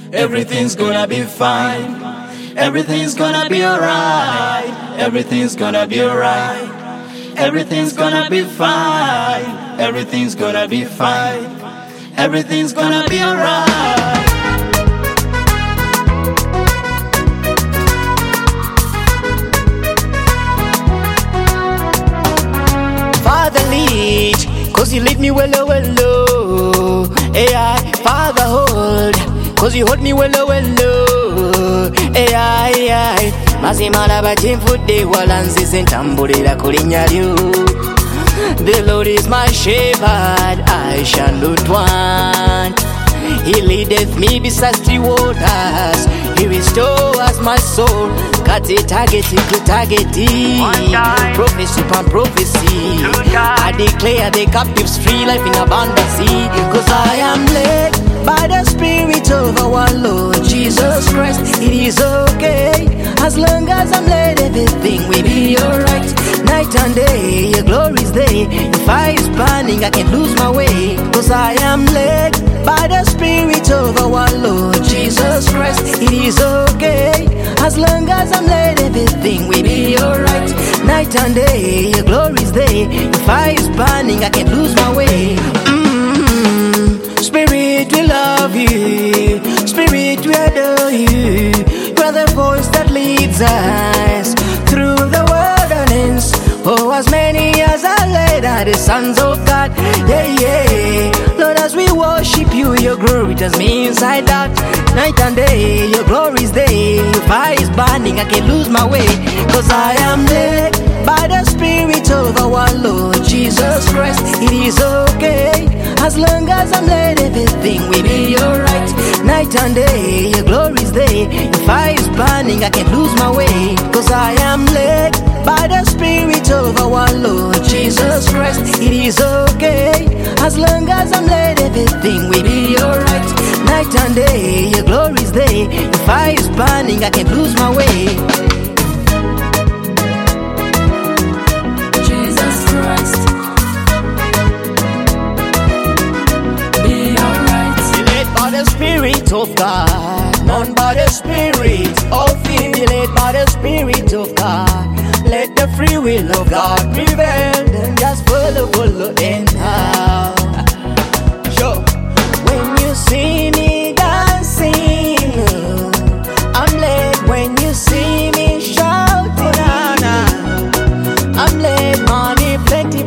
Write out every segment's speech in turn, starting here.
Everything's gonna be fine. Everything's gonna be alright. Everything's gonna be alright. Everything's gonna be fine. Everything's gonna be fine. Everything's gonna be alright. Father lead, cause you lead me well, AI, Father hold, cause you hold me well, AI, mazimala bajinfudde walanzize ntambulira ku linnya lyo. The Lord is my shepherd, I shall not want. He leadeth me beside still waters. He restores my soul. Got it, target it. Prophecy upon prophecy. I declare the captives free, life in abundance. Cause I am led by the Spirit of our Lord Jesus Christ. It is okay, as long as I'm led, everything will be alright. Night and day, your glory is there. If fire is burning, I can lose my way. Cause I am led by the Spirit of our Lord Jesus Christ. It is okay, as long as I'm led, everything will be alright. Night and day, your glory is there. If fire is burning, I can lose my way. Spirit, we love you. Spirit, we adore you. You are the voice that leads us through the wilderness. Oh, as many as are led are the sons of God. Yeah. Lord, as we worship you, your glory does me inside out. Night and day, your glory is there. Your fire is burning, I can lose my way. Cause I am led by the Spirit of our Lord Jesus Christ. It is okay, as long as I'm led, everything will be alright. Night and day, your glory is there. Your fire is burning, I can lose my way. Cause I am led by the Spirit of our Lord Jesus Christ. It is okay, as long as I'm led, everything will be alright. Night and day, your glory is there. Your fire is burning, I can lose my way. Jesus Christ, be alright. Led by the Spirit of God, none by the Spirit of Him. Led by the Spirit of God. Let the free will of God prevail. Then just follow anyhow. Sure. When you see me dancing, I'm led. When you see me shouting, I'm led. Money plenty.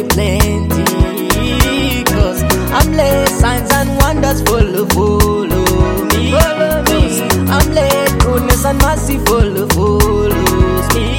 Cause I'm led. Signs and wonders follow me. I'm led. Goodness and mercy follows me.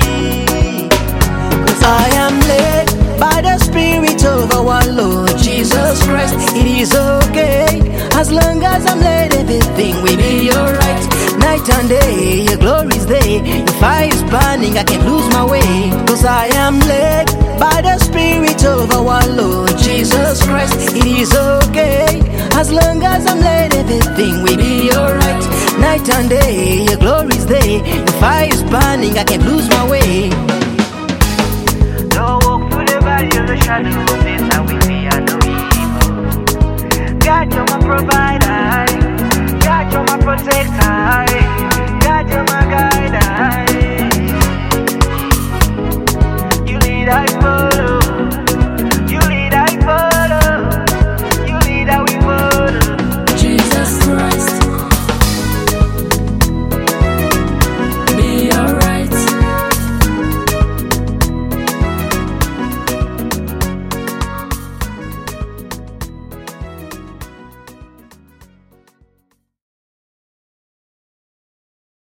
I am led by the Spirit of our Lord Jesus Christ. It is okay, as long as I'm led, everything will be alright. Night and day, your glory is there. If fire is burning, I can lose my way. Cause I am led by the Spirit of our Lord Jesus Christ. It is okay, as long as I'm led, everything will be alright. Night and day, your glory is there. If fire is burning, I can lose my way. Don't walk through the valley of the shadow of death, I will fear no evil. God, you're my provider.